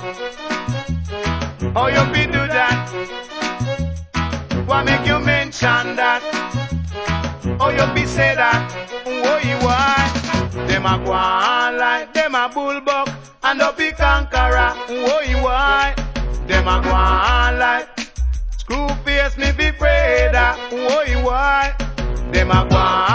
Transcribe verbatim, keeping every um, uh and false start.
How you be do that? What make you mention that? How you be say that? Oh, you why? Them a go on like them a bullbuck and up be conqueror. Oh, you why? Them a go on like screw face me be afraid of. Oh, you why? Them a go on